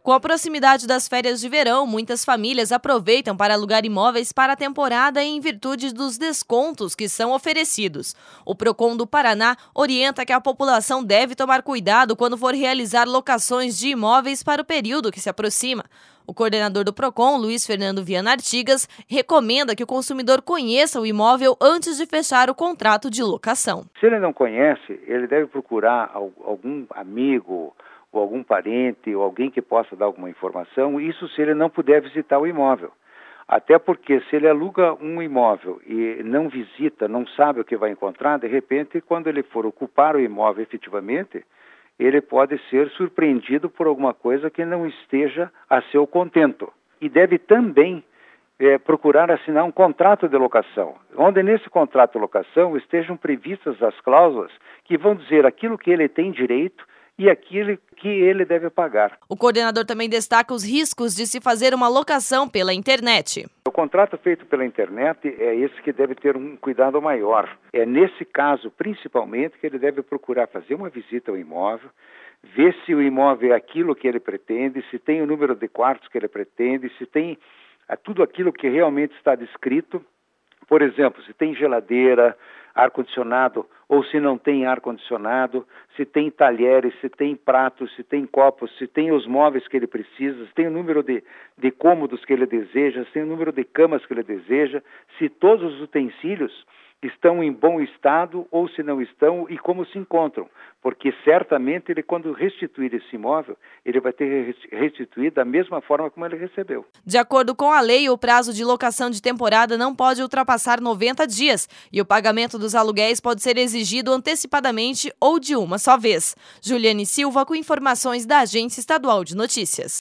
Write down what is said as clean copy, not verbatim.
Com a proximidade das férias de verão, muitas famílias aproveitam para alugar imóveis para a temporada em virtude dos descontos que são oferecidos. O Procon do Paraná orienta que a população deve tomar cuidado quando for realizar locações de imóveis para o período que se aproxima. O coordenador do Procon, Luiz Fernando Viana Artigas, recomenda que o consumidor conheça o imóvel antes de fechar o contrato de locação. Se ele não conhece, ele deve procurar algum amigo ou algum parente ou alguém que possa dar alguma informação, isso se ele não puder visitar o imóvel. Até porque se ele aluga um imóvel e não visita, não sabe o que vai encontrar, de repente, quando ele for ocupar o imóvel efetivamente, ele pode ser surpreendido por alguma coisa que não esteja a seu contento. E deve também procurar assinar um contrato de locação, onde nesse contrato de locação estejam previstas as cláusulas que vão dizer aquilo que ele tem direito e aquilo que ele deve pagar. O coordenador também destaca os riscos de se fazer uma locação pela internet. O contrato feito pela internet é esse que deve ter um cuidado maior. É nesse caso, principalmente, que ele deve procurar fazer uma visita ao imóvel, ver se o imóvel é aquilo que ele pretende, se tem o número de quartos que ele pretende, se tem tudo aquilo que realmente está descrito. Por exemplo, se tem geladeira, ar-condicionado, ou se não tem ar-condicionado, se tem talheres, se tem pratos, se tem copos, se tem os móveis que ele precisa, se tem o número de cômodos que ele deseja, se tem o número de camas que ele deseja, se todos os utensílios estão em bom estado ou se não estão e como se encontram. Porque certamente ele, quando restituir esse imóvel, ele vai ter restituído da mesma forma como ele recebeu. De acordo com a lei, o prazo de locação de temporada não pode ultrapassar 90 dias e o pagamento dos aluguéis pode ser exigido antecipadamente ou de uma só vez. Juliane Silva com informações da Agência Estadual de Notícias.